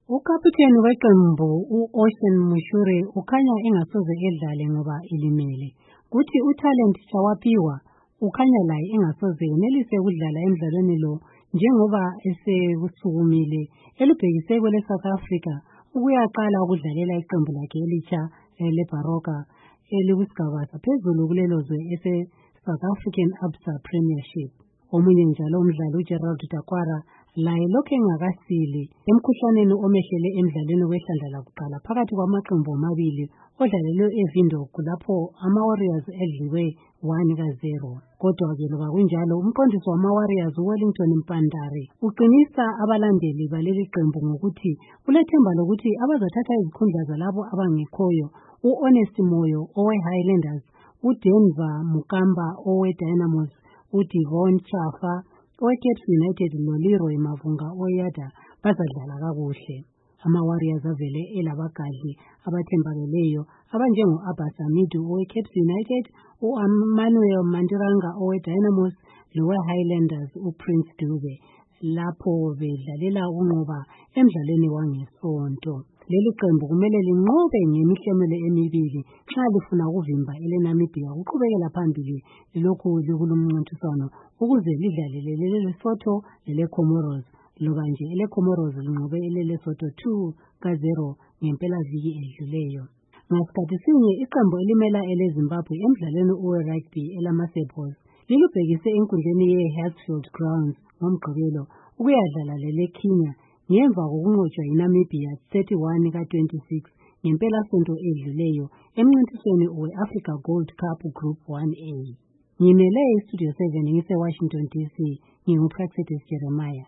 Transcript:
Ukapiteni weqembu u-Ocean Mushuri ukhanya engasoze edlale ngoba elimele. Kuthi uTalent Chawapiwa ukhanya laye engasoze enelise ukudlala emdlalweni lo njengoba esekusukumile elubhekise kwele South Africa ukuyaqala ukudlalela iqembu lakhe elitsha leBaroka elikusigaba saphezulu kulelo zwe ese-South African Absa Premiership. Omunye njalo umdlali uGerald Dakwara laye lokhu engakasili emkhuhlaneni omehlele emdlalweni wehlandla lakuqala phakathi kwamaqembu amabili odlalelwe eVindhoek lapho ama-Warriors edliwe 1-0. Kodwa-ke loba kunjalo umqondisi wama-Warriors uWellington Mpandari uqinisa abalandeli baleli qembu ngokuthi ulethemba lokuthi abazathatha izikhundla zalabo abangekhoyo u-Honest Moyo owe-Highlanders, uDenver Mukamba owe-Dynamos, uDivon Chafa owe-Cape United noLeroy Mavunga owe-Yada bazadlala kakuhle. Ama-Warriors avele elabagadli abathembakeleyo abanjengo-Abbas Hamidu owe-Cape United, u-Emmanuel Mandiranga owe-Dynamos lowe-Highlanders uPrince Dube lapho bedlalela ukunqoba emdlalweni wangesonto. Leli qembu kumele linqobe ngemihlomelo emibili nxa lifuna ukuvimba eleNamibia ukuqhubekela phambili lokhu likulomncintiswano ukuze lidlalele leLesotho leleComoros loba nje eleComoros linqobe eleLesotho 2-0 ngempelaviki edluleyo. Ngasikhathi sinye iqembu elimela eleZimbabwe emdlalweni owe-rugby elama-Sebhos lilubhekise enkundleni ye-Hartsfield Grounds ngoMgqibelo ukuyadlala leleKenya ngemva kokunqotshwa yiNamibia 31-26 ngempelasonto edluleyo emncintisweni we-Africa Gold Cup Group 1A. Ngimele iStudio 7 ngise-Washington DC, nginguPraxedis Jeremiah.